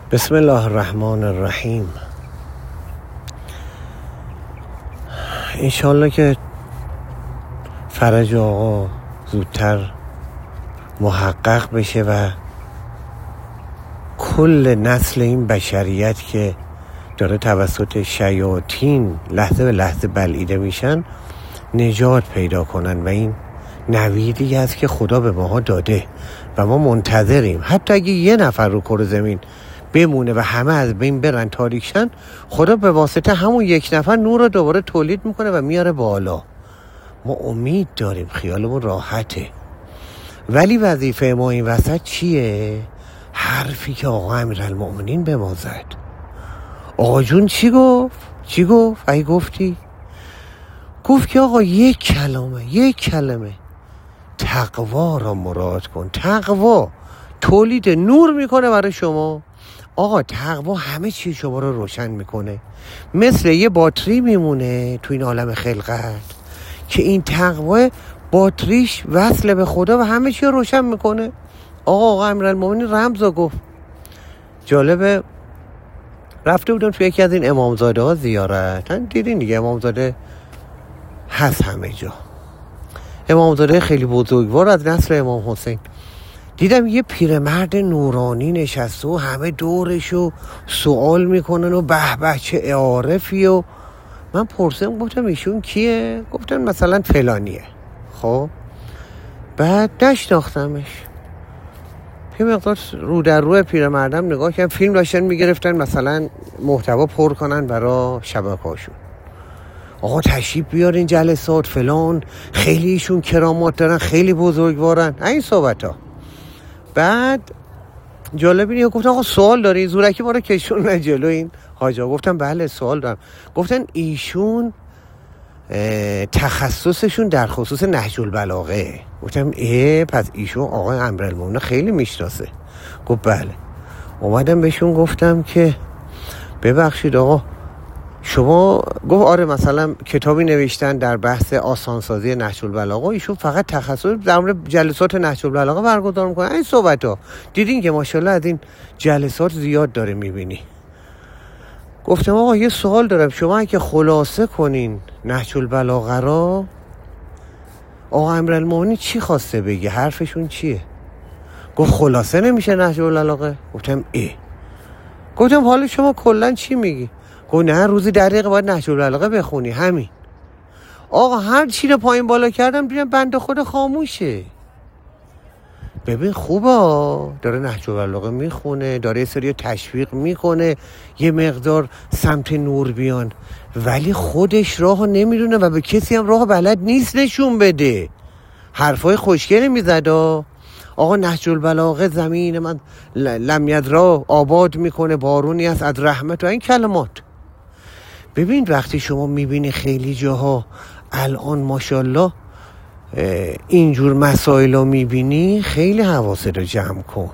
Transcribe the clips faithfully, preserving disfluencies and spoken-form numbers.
بسم الله الرحمن الرحیم. انشالله که فرج آقا زودتر محقق بشه و کل نسل این بشریت که داره توسط شیاطین لحظه به لحظه بلعیده میشن نجات پیدا کنن و این نویدی است که خدا به ماها داده و ما منتظریم. حتی اگه یه نفر رو کره زمین بمونه و همه از بین برن تاریک شن، خدا به واسطه همون یک نفر نور رو دوباره تولید میکنه و میاره بالا. ما امید داریم، خیالمون راحته. ولی وظیفه ما این وسط چیه؟ حرفی که آقا امیرالمؤمنین به ما زد. آقا جون چی گفت؟ چی گفت؟ ای گفتی؟ گفت که آقا یک کلمه یک کلمه تقوا را مراد کن. تقوا تولید نور میکنه برای شما. آقا تقوا همه چی شما رو روشن میکنه، مثل یه باتری میمونه تو این عالم خلقت که این تقوا باتریش وصل به خدا و همه چی رو روشن میکنه. آقا آقا امیرالمؤمنین رمزا گفت. جالبه، رفته بودم تو یکی از این امامزاده ها زیارت، دیدین دیگه امامزاده هست همه جا، امامزاده خیلی بزرگوار از نسل امام حسین. دیدم یه پیرمرد نورانی نشسته و همه دورشو سوال میکنن و به به چه عارفی. و من پرسیدم گفتم ایشون کیه؟ گفتن مثلا فلانیه. خب بعد نشناختمش. یه مقدار رو در رو پیرمردم نگاه کردم، فیلم داشتن میگرفتن مثلا محتوا پر کنن برای شبکه‌هاشون. آقا تشریف بیارین جلسات فلان، خیلی ایشون کرامات دارن، خیلی بزرگوارن، این صحبت ها. بعد جالب اینه گفتن آقا سوال داری؟ زورکی ما رو کشون جلو این حاجا. گفتم بله سوال دارم. گفتن ایشون تخصصشون در خصوص نهج البلاغه. گفتم اه پس ایشون آقا امیرالمؤمنین خیلی میشناسه. گفت بله. اومدم بهشون گفتم که ببخشید آقا شما، گفت آره مثلا کتابی نوشتن در بحث آسانسازی نهج البلاغه، ایشون فقط تخصص در مورد جلسات نهج البلاغه برگزار میکنن. این صحبتا دیدین که ماشاءالله از این جلسات زیاد داره میبینی. گفتم آقا یه سوال دارم، شما اگه خلاصه کنین نهج البلاغه را، آقا امیرالمؤمنین چی خواسته بگه؟ حرفشون چیه؟ گفت خلاصه نمیشه نهج البلاغه. گفتم ای گفتم حالا شما کلا چی میگی؟ گفت نه روزی در دقیقه باید نهج البلاغه بخونی، همین. آقا هر چی رو پایین بالا کردم دیدم بنده خود خاموشه. ببین خوبه داره نهج البلاغه میخونه، داره یه سری تشویق میکنه یه مقدار سمت نور بیان، ولی خودش راه نمیدونه و به کسی هم راه بلد نیست نشون بده. حرفای خوشگلی میزد. آقا نهج البلاغه زمین من لم یدرا آباد میکنه، بارونی است از رحمت و این کلمات. ببین وقتی شما میبینی خیلی جاها الان ماشاءالله اینجور مسائل رو میبینی، خیلی حواست رو جمع کن.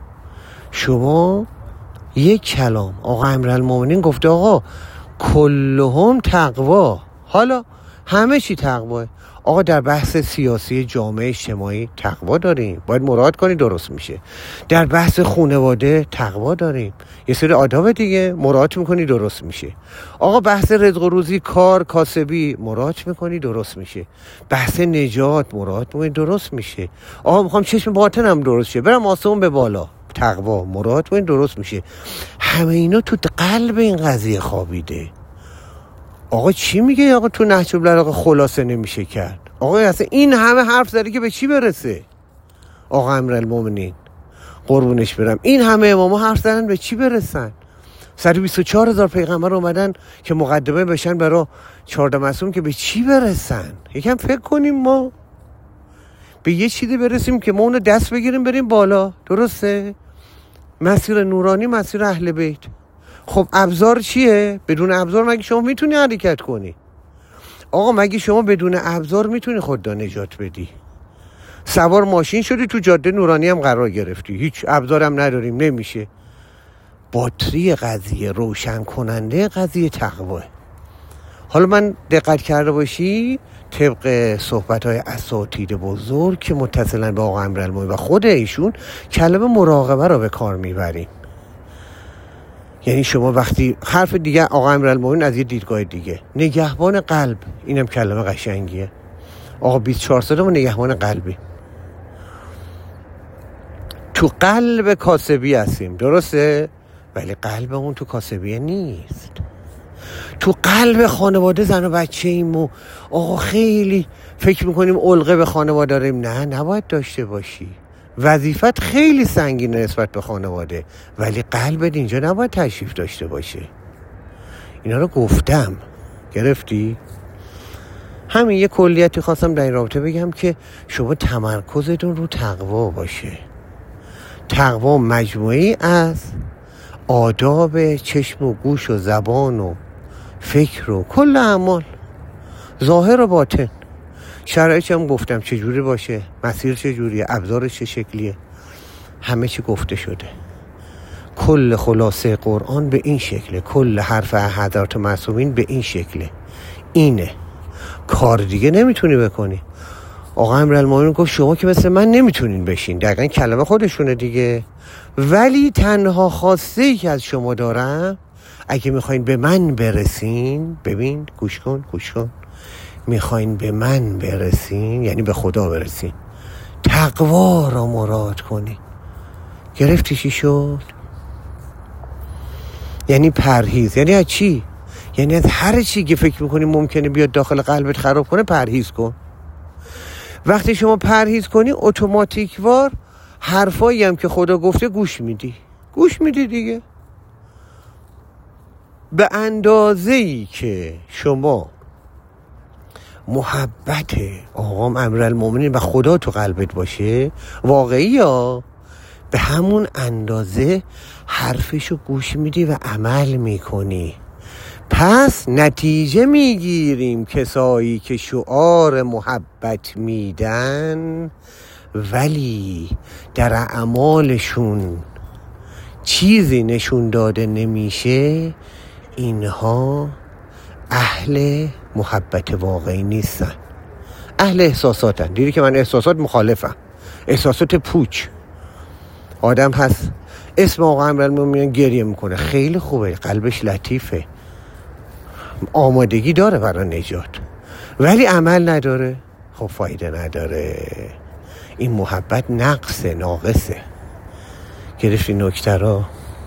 شما یک کلام آقا امیرالمؤمنین گفته آقا کلهم تقوا، حالا همه چی تقواه. آقا در بحث سیاسی جامعه اجتماعی تقوا داریم، باید مراد کنی درست میشه. در بحث خانواده تقوا داریم، یه سری آداب دیگه مراد میکنی درست میشه. آقا بحث رزق و روزی، کار کاسبی مراد میکنی درست میشه. بحث نجات مراد میکنی درست میشه. آقا میخوام چشم باطنم درست شه، برم آسمون به بالا، تقوا مراد میکنی درست میشه. همه اینا تو قلب این قضیه خوابیده. آقا چی میگه؟ آقا تو نهج البلاغه خلاصه نمیشه کرد. آقا اصلا این همه حرف زده که به چی برسه؟ آقا امیرالمؤمنین قربونش برم، این همه اماما حرف زدن به چی برسن؟ صد و بیست و چهار هزار پیغمبر اومدن که مقدمه بشن برای چهارده معصوم که به چی برسن؟ یکم فکر کنیم، ما به یه چیزی برسیم که ما اونو دست بگیریم بریم بالا. درسته؟ مسیر نورانی، مسیر اهل بیت. خب ابزار چیه؟ بدون ابزار مگه شما میتونی حرکت کنی؟ آقا مگه شما بدون ابزار میتونی خودت نجات بدی؟ سوار ماشین شدی تو جاده نورانی هم قرار گرفتی، هیچ ابزارم نداریم، نمیشه. باتری قضیه، روشن کننده قضیه تقواه. حالا من دقت کرده باشی طبق صحبت‌های اساتید بزرگ که متصلاً به آقا امیرالمؤمنین و خود ایشون کلمه مراقبه رو به کار میبریم. یعنی شما وقتی حرف دیگه آقا امیرالمومنین از یه دیدگاه دیگه، نگهبان قلب، اینم کلمه قشنگیه. آقا بیست و چهار ساله ما نگهبان قلبی، تو قلب کاسبی هستیم، درسته؟ ولی قلبمون تو کاسبیه نیست. تو قلب خانواده زن و بچه ایم و آقا خیلی فکر میکنیم علقه به خانواده داریم. نه، نباید داشته باشی. وظیفت خیلی سنگینه نسبت به خانواده، ولی قلبت اینجا نباید تشریف داشته باشه. اینا رو گفتم، گرفتی؟ همین یه کلیتی خواستم در این رابطه بگم که شما تمرکزتون رو تقوا باشه. تقوا مجموعی از آداب چشم و گوش و زبان و فکر و کل اعمال، ظاهر و باطن. شرایطش هم گفتم چجوری باشه، مسیر چجوریه، ابزارش چه شکلیه، همه چی گفته شده. کل خلاصه قرآن به این شکله، کل حرف حضرات معصومین به این شکله. اینه، کار دیگه نمیتونی بکنی. آقا امیرالمومنین گفت شما که مثل من نمیتونین بشین، دقیقا کلمه خودشونه دیگه. ولی تنها خواسته ای که از شما دارم، اگه میخواین به من برسین، ببین گوش کن گوش کن، میخواین به من برسین یعنی به خدا برسین، تقوا را مراد کنی. گرفتی چی شد؟ یعنی پرهیز. یعنی از چی؟ یعنی از هر چی که فکر میکنی ممکنه بیاد داخل قلبت خراب کنه پرهیز کن. وقتی شما پرهیز کنی اتوماتیک وار حرفایی هم که خدا گفته گوش میدی گوش میدی دیگه. به اندازه‌ای که شما محبت آقا امیرالمومنین و خدا تو قلبت باشه واقعی ها، به همون اندازه حرفشو گوش میدی و عمل میکنی. پس نتیجه میگیریم کسایی که شعار محبت میدن ولی در اعمالشون چیزی نشون داده نمیشه، اینها اهل محبت واقعی نیستن، اهل احساساتن. دیدی که من احساسات مخالفم، احساسات پوچ. آدم هست اسم آقا امیرالمومنین گریه میکنه، خیلی خوبه، قلبش لطیفه، آمادگی داره برای نجات، ولی عمل نداره، خب فایده نداره. این محبت نقصه، ناقصه. گرفتی نکته را؟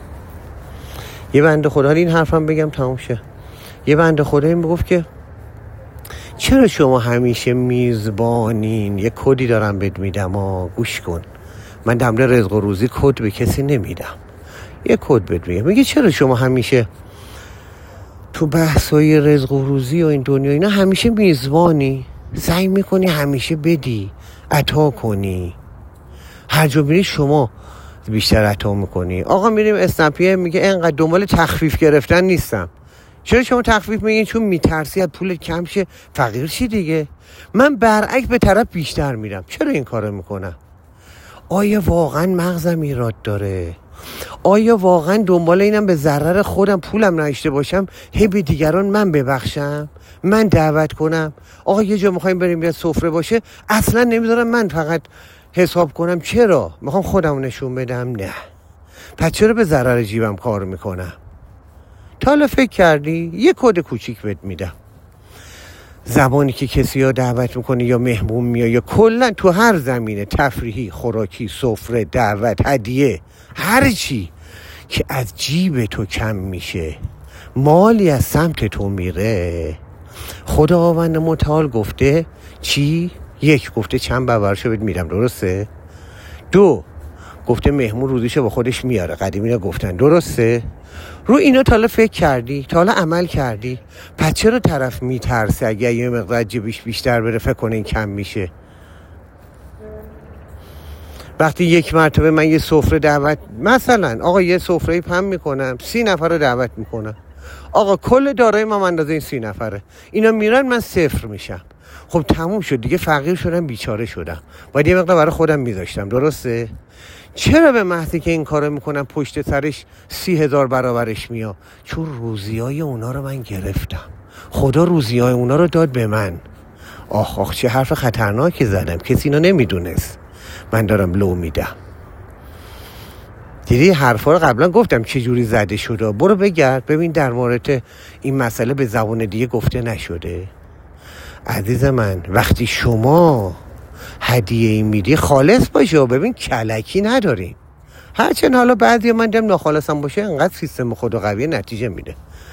یه بنده خدا، این حرفم بگم تموم شه. یه بنده خدا این بگفت که چرا شما همیشه میزبانین؟ یه کدی دارم بهت میدم، ها گوش کن. من در مورد رزق و روزی کد به کسی نمیدم، یه کد بهت میگم. میگه چرا شما همیشه تو بحثای رزق و روزی و این دنیا اینا همیشه میزبانی؟ سعی میکنی همیشه بدی، عطا کنی، هر جا میری شما بیشتر عطا میکنی. آقا میریم اسنپیه میگه اینقدر دنبال تخفیف گرفتن نیستم. چرا شما تخفیف میگین؟ چون میترسی از پولت کم شه، فقیر شی دیگه. من برعکس به طرف بیشتر میرم. چرا این کارو میکنم؟ آیا واقعا مغزم ایراد داره؟ آیا واقعا دنبال اینم به ضرر خودم پولم نشته باشم، هی به دیگران من ببخشم، من دعوت کنم؟ آقا یه جا میخوایم بریم یه سفره باشه، اصلا نمیذارم من فقط حساب کنم. چرا؟ میخوام خودم نشون بدم؟ نه. پس چرا به ضرر جیبم کار میکنم؟ تا حالا فکر کردی؟ یه کد کوچیک بهت میدم. زمانی که کسی ها دعوت میکنه یا مهمون میاد یا کلا تو هر زمینه تفریحی، خوراکی، سفره، دعوت، هدیه، هر چی که از جیب تو کم میشه، مالی از سمت تو میره، خداوند متعال گفته چی؟ یک، گفته چند برابرشو بهت میدم، درسته؟ دو، گفته مهمون روزیشو با خودش میاره، قدیمی ها گفتن، درسته؟ رو اینا تا حالا فکر کردی؟ تا حالا عمل کردی؟ پس چرا طرف میترسه اگه یه مقدار جیبش بیشتر بره فکر کنه این کم میشه؟ وقتی یک مرتبه من یه سفره دعوت، مثلا آقا یه سفره پم میکنم، سی نفر رو دعوت میکنم، آقا کل دارایی من اندازه این سی نفره، اینا میرن من صفر میشم، خب تموم شد دیگه، فقیر شدم، بیچاره شدم، باید یه مقدار برای خودم میذاشتم، درسته؟ چرا به محضی که این کارو میکنم پشت سرش سی هزار برابرش میاد؟ چون روزیای اونا رو من گرفتم، خدا روزیای اونا رو داد به من. آخ آخ چه حرف خطرناکی زدم، کسی اینو نمیدونست، من دارم لو میدم. دیدی حرفا رو قبلا گفتم چه جوری زده شده. برو بگرد ببین در مورد این مسئله به زبان دیگه گفته نشده. عزیز من وقتی شما هدیه ای میدی خالص باشه و ببین کلکی نداریم. هرچند حالا بعضی من دم ناخالصم باشه انقدر سیستم خود و قویه نتیجه میده.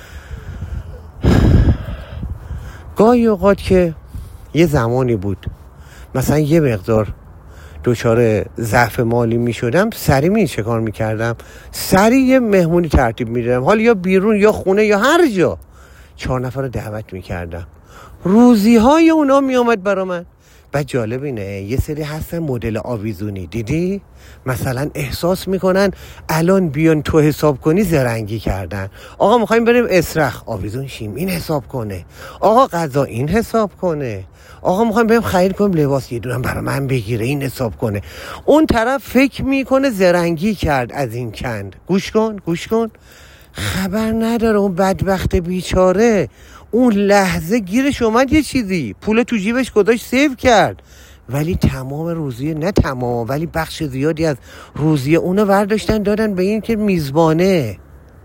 گاهی اوقات که یه زمانی بود مثلا یه مقدار دچار ضعف مالی میشدم، سری می چه کار میکردم؟ سری یه مهمونی ترتیب میدادم، حالا یا بیرون یا خونه یا هر جا، چهار نفر رو دعوت میکردم. روزی های اونا میامد برا من. بعد جالب اینه یه سری هستن مدل آویزونی، دیدی؟ مثلا احساس میکنن الان بیان تو حساب کنی زرنگی کردن. آقا میخوایم بریم اسرخ، آویزون شیم این حساب کنه. آقا غذا این حساب کنه. آقا میخوایم بریم خرید کنیم لباس یه دونم برای من بگیره این حساب کنه. اون طرف فکر میکنه زرنگی کرد از این کند. گوش کن گوش کن خبر نداره اون بدبخت بیچاره اون لحظه گیرش اومد یه چیزی، پول تو جیبش گذاشت سیو کرد، ولی تمام روزیه، نه تمام ولی بخش زیادی از روزیه اونو برداشتن دادن به این که میزبانه.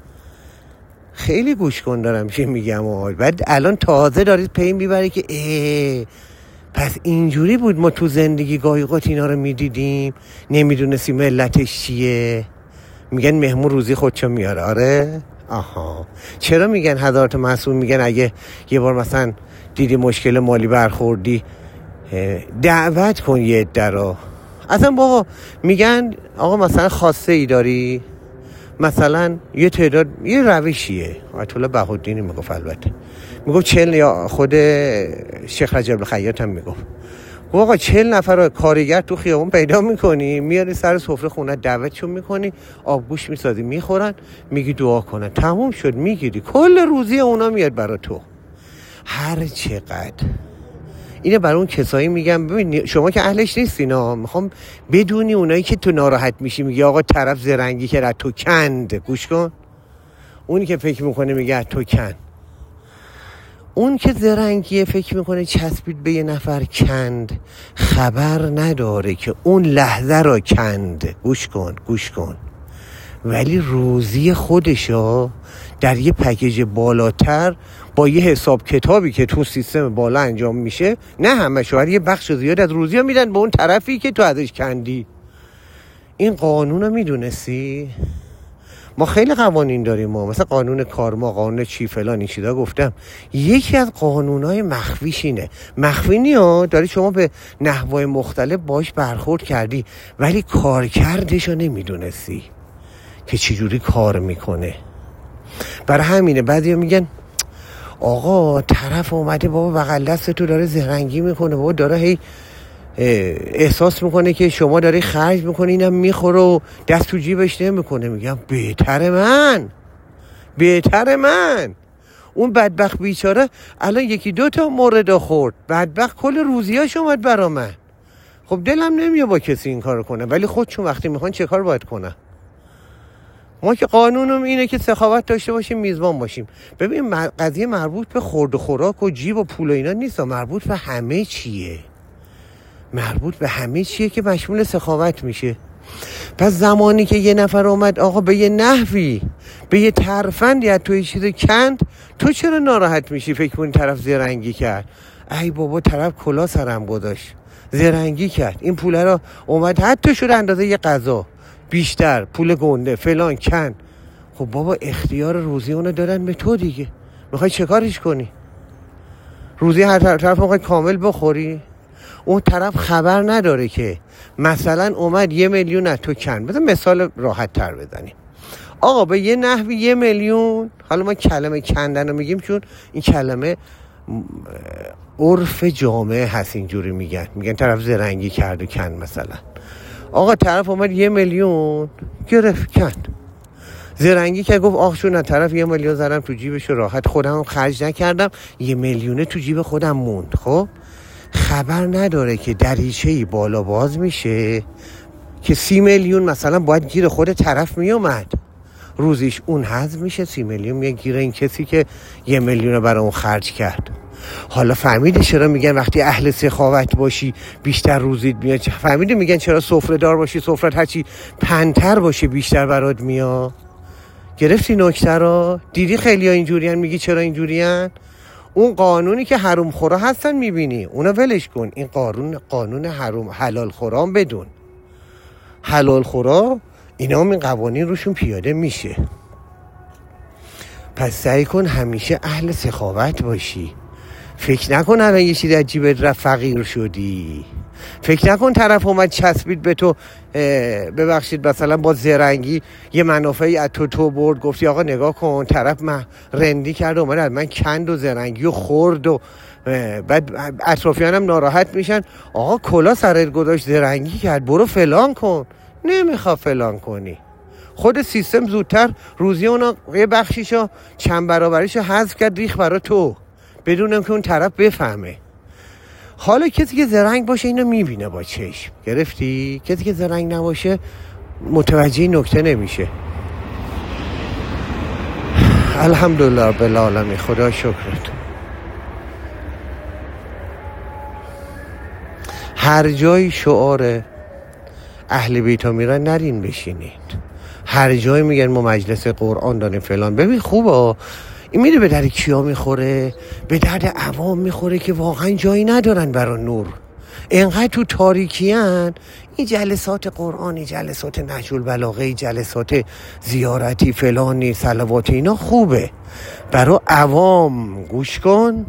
خیلی گوش کن دارم چی میگم. آه. بعد الان تازه دارید پی میبره که اه پس اینجوری بود ما تو زندگی گاهی اوقات اینا رو میدیدیم نمیدونستیم علتش چیه. میگن مهمون روزی خودشو میاره. آره آها. چرا میگن حضرات معصوم میگن اگه یه بار مثلا دیدی مشکل مالی برخوردی دعوت کن یه عده رو. اصلا بابا میگن آقا مثلا خواسته ای داری، مثلا یه تعداد یه روشیه آیت الله بهاءالدین میگفت، البته میگفت چهل، یا خود شیخ رجب الخیاط هم میگفت آقا چهل نفر کارگر تو خیابون پیدا میکنی، میاری سر سفره خونه دعوتشون میکنی، آبگوش میسازی میخورن، میگی دعا کنن، تموم شد، میگیری کل روزی اونا میاد برا تو. هر چقدر اینه برای اون کسایی میگم ببین شما که اهلش نیستینا، میخوام بدونی اونایی که تو ناراحت میشی میگی آقا طرف زرنگی که از تو کند. گوش کن اونی که فکر میکنه میگه از تو کند، اون که زرنگیه فکر میکنه چسبید به یه نفر کند، خبر نداره که اون لحظه را کند. گوش کن گوش کن ولی روزی خودشو در یه پکیج بالاتر با یه حساب کتابی که تو سیستم بالا انجام میشه، نه همه شوهر یه بخش زیاد از روزی ها میدن به اون طرفی که تو ازش کندی. این قانون رو میدونستی؟ ما خیلی قوانین داریم، ما مثلا قانون کارما، قانون چی فلان این چیزا گفتم. یکی از قانونهای مخفیش اینه، مخفی نیا داری شما به نحوهای مختلف باش برخورد کردی ولی کارکردش رو نمیدونستی که چجوری کار میکنه. برای همینه بعضیا میگن آقا طرف اومده بابا بغل دست تو داره زرنگی میکنه، بابا داره هی احساس میکنه که شما داری خرج میکنی اینم میخوره و دست تو جیبش نمیکنه. میگم بهتر من بهتر من اون بدبخت بیچاره الان یکی دو تا مورد خورد، بدبخت کل روزیاش اومد برا من. خب دلم نمیاد با کسی این کارو کنه، ولی خودشون وقتی میخوان چه کار باید کنن؟ ما که قانونم اینه که سخاوت داشته باشیم، میزبان باشیم. ببین قضیه مربوط به خورد و خوراک و جیب و پول و اینا نیست، مربوط به همه چیه، مربوط به همه چیه که مشمول سخاوت میشه. پس زمانی که یه نفر اومد آقا به یه نحوی به یه ترفندی از توی چیز کند، تو چرا ناراحت میشی؟ فکر کنی طرف زرنگی کرد. ای بابا طرف کلا سرم گذاشت، زرنگی کرد، این پوله رو اومد حتی شده اندازه یه غذا بیشتر، پول گنده فلان کن. خب بابا اختیار روزی اونو دادن به تو دیگه، میخوای چه کارش کنی؟ روزی هر طرف میخوای کامل بخوری؟ اون طرف خبر نداره که مثلا اومد یه میلیون از تو کن. بذار مثال راحت تر بزنیم. آقا به یه نحوی یه میلیون، حالا ما کلمه کندن رو میگیم چون این کلمه عرف جامعه هست، اینجوری میگن، میگن طرف زرنگی کرد و کند. مثلا آقا طرف اومد یه میلیون گرفت کند، زرنگی که گفت آخ شون طرف یه میلیون زدم تو جیبش راحت، خودم خرج نکردم، یه میلیونه تو جیب خودم موند. خب خبر نداره که دریچه‌ای بالا باز میشه که سی میلیون مثلا باید گیر خود طرف میومد، روزیش اون حذف میشه، سی میلیون میگه گیر این کسی که یه میلیون برای اون خرج کرد. حالا فهمیدی چرا میگن وقتی اهل سخاوت باشی بیشتر روزیت میاد؟ فهمیدی میگن چرا سفره دار باشی سفرت هرچی پنتر باشه بیشتر برات میاد؟ گرفتی نکته رو؟ دیدی خیلی ها اینجورین، میگی چرا اینجورین؟ اون قانونی که حروم خورا هستن میبینی اونا ولش کن. این قانون قانون حروم حلال خورام بدون. حلال خورا اینا هم این قوانین روشون پیاده میشه. پس سعی کن همیشه اهل سخاوت باشی. فکر نکن الان یه چیز از جیبت رفت فقیر شدی. فکر نکن طرف اومد چسبید به تو، ببخشید مثلا با زرنگی یه منافعی از تو تو برد، گفتی آقا نگاه کن طرف من رندی کرد اومد از من کند و زرنگی و خورد و بعد اطرافیانم ناراحت میشن، آقا کلا سرت گذاشت زرنگی کرد برو فلان کن. نمیخواد فلان کنی. خود سیستم زودتر روزی اونا یه بخشیشو چند برابریشو حذف کرد ریخ برا تو بدونم که اون طرف بفهمه. حالا کسی که زرنگ باشه اینو میبینه با چشم. گرفتی؟ کسی که زرنگ نباشه متوجه نکته نمیشه. الحمدلله رب العالمین. خدا شکرت. هر جای شعار اهل بیت ها میرن نرین بشینید. هر جای میگن ما مجلس قرآن داریم فلان. ببین خوبه این میره به در کیا میخوره؟ به درد عوام میخوره که واقعا جایی ندارن برای نور. اینقدر تو تاریکی هن. این جلسات قرآنی، جلسات نهج البلاغه، جلسات زیارتی فلانی صلوات اینا خوبه برای عوام. گوش کن،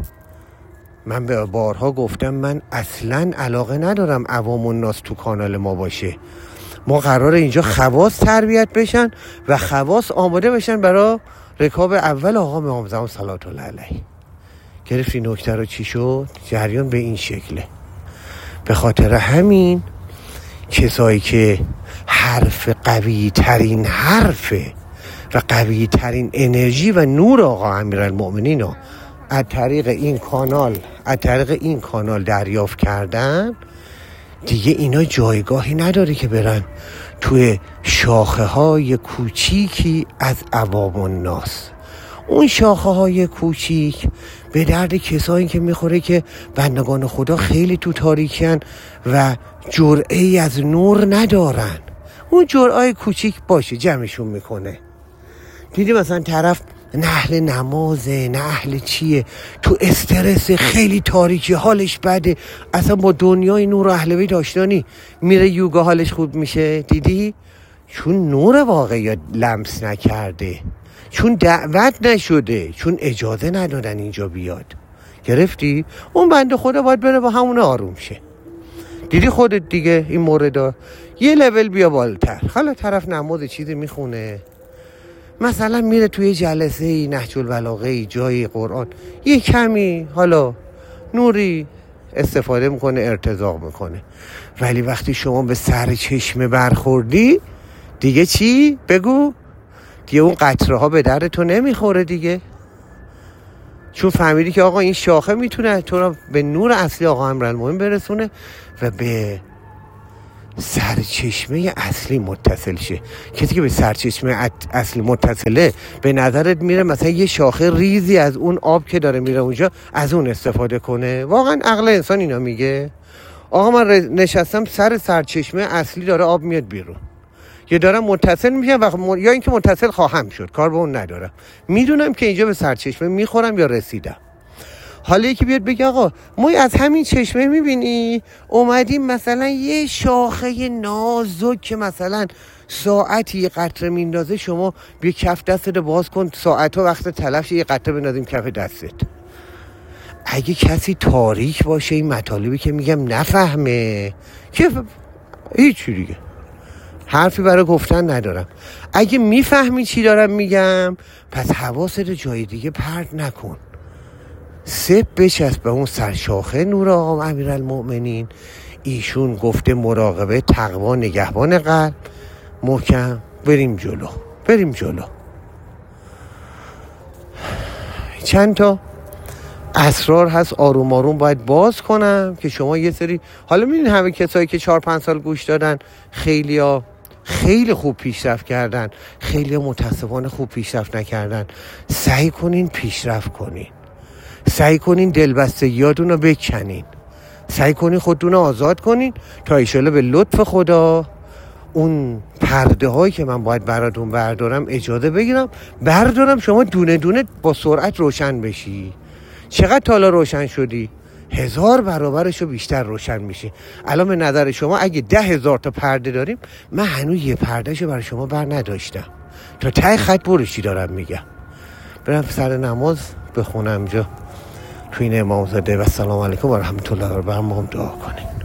من به بارها گفتم من اصلا علاقه ندارم عوام و ناس تو کانال ما باشه. ما قراره اینجا خواص تربیت بشن و خواص آماده بشن برای رکاب اول آقا امام زمان صلوات الله علیه. گرفتی نکته رو چی شد؟ جریان به این شکله. به خاطر همین کسایی که حرف قوی ترین حرفه و قوی ترین انرژی و نور آقا امیرالمؤمنین رو از طریق این کانال از طریق این کانال دریافت کردن، دیگه اینا جایگاهی نداره که برن توی شاخه های کوچیکی از عوام الناس. اون شاخه های کوچیک به درد کسایی که میخوره که بندگان خدا خیلی تو تاریکن و جرعه‌ای از نور ندارن. اون جرعه کوچیک باشه جمعشون میکنه. دیدی مثلا طرف نه اهل نمازه نه اهل چیه، تو استرس خیلی تاریکی حالش بده، اصلا با دنیای نور و اهل بیت آشنانی، میره یوگا حالش خوب میشه. دیدی؟ چون نور واقعی لمس نکرده، چون دعوت نشده، چون اجازه ندادن اینجا بیاد. گرفتی؟ اون بنده خدا باید بره با همون آروم شه. دیدی خودت دیگه این موردا یه لول بیا بالاتر. حالا طرف نماز چیزی میخونه، مثلا میره توی جلسه نهج البلاغه جای قرآن یه کمی حالا نوری استفاده میکنه، ارتزاق میکنه، ولی وقتی شما به سر چشمه برخوردی دیگه چی؟ بگو. دیگه اون قطره ها به درد تو نمیخوره دیگه، چون فهمیدی که آقا این شاخه میتونه تو رو به نور اصلی آقا امیرالمومنین برسونه و به سرچشمه اصلی متصل شه. کسی که به سرچشمه اصلی متصله به نظرت میره مثلا یه شاخه ریزی از اون آب که داره میره اونجا از اون استفاده کنه؟ واقعا عقل انسان اینا میگه؟ آقا من نشستم سر سرچشمه اصلی داره آب میاد بیرون، یا دارم متصل میشم و م... یا اینکه متصل خواهم شد، کار به اون ندارم، میدونم که اینجا به سرچشمه میخورم یا رسیدم. حالا یکی بیاد بگه آقا ما از همین چشمه میبینی اومدیم مثلا یه شاخه نازک که مثلا ساعتی یه قطره میندازه، شما بیا کف دستت باز کن ساعت و وقت تلفش یه قطره بندازیم کف دستت. اگه کسی تاریک باشه این مطالبی که میگم نفهمه که هیچی دیگه حرفی برای گفتن ندارم. اگه میفهمی چی دارم میگم پس حواست جای دیگه پرت نکن، سب بچسب به اون سرشاخه نور آقا امیرالمؤمنین. ایشون گفته مراقبه تقوا نگهبان قلب. محکم بریم جلو بریم جلو. چند تا اسرار هست آروم آروم باید باز کنم که شما یه سری، حالا میدونی همه کسایی که چهار پنج سال گوش دادن خیلی ها خیلی خوب پیشرفت کردن، خیلی ها متاسفانه خوب پیشرفت نکردن. سعی کنین پیشرفت کنین. سعی کنین دلبستگیاتون رو بکنین، سعی کنین خودتون رو آزاد کنین تا ایشالا به لطف خدا اون پرده هایی که من باید براتون بردارم اجازه بگیرم بردارم، شما دونه دونه با سرعت روشن بشی. چقدر تالا روشن شدی؟ هزار برابرشو بیشتر روشن میشی. الان به نظر شما اگه ده هزار تا پرده داریم، من هنوز یه پردهشو برای شما بر نداشتم. تا ته خط برشی دارم میگم. برم سر نماز بخونم جا تو این امامزاده و سلام علیکم و رحمت الله و برکاته. دعا کنیم.